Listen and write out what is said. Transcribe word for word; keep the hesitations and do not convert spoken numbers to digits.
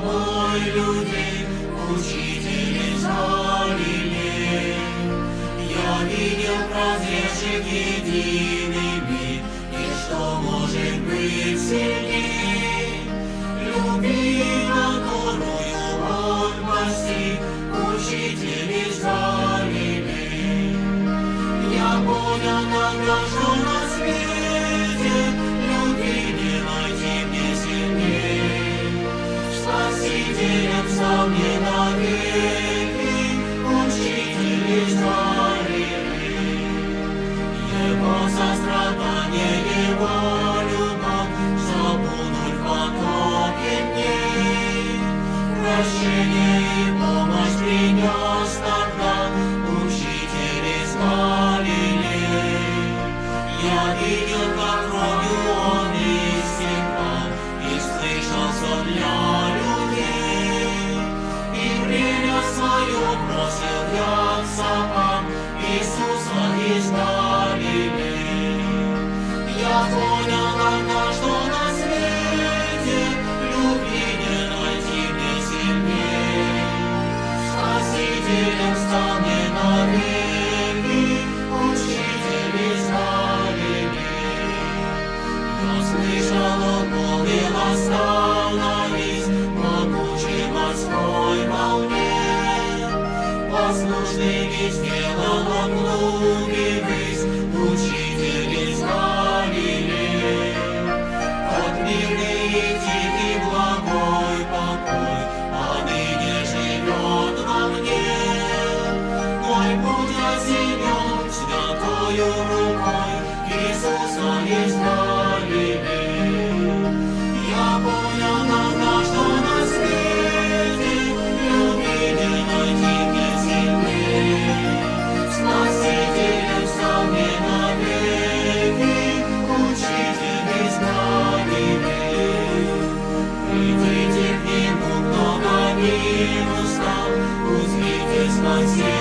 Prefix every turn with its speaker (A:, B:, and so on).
A: тобой людей, учитель из Галилеи. Я видел прозревших единый мир, и что может быть сильней? Любви, которую он постиг, учитель из Галилеи. Я понял тогда, что на свете любви не найти мне сильней. Спасителем стал мне навеки учитель из Галилеи. Его сострадание, его любовь забудут в потоке дней. Прощение и помощь принес тогда учитель из Галилеи. Я видел, как кровью он истекал, и слышал сон для людей. И время свое бросил я в собак Иисуса из Галилеи. Я понял тогда, что на свете любви не найти мне сильней. Спасителем стал мне навеки учитель из Галилеи. Я слышал, он полнил остановись могучей морской волне. Послушный ведь сделал он луги высь, учитель из Галилеи. От мирный и тихий благой покой поныне живет во мне. Мой путь осенен святою рукой Иисуса из Галилеи. Я понял тогда, что на свете любви не найти мне сильней. Спасителем стал мне навеки учитель из Галилеи. Придите к нему, кто гоним устал, узрите спасение.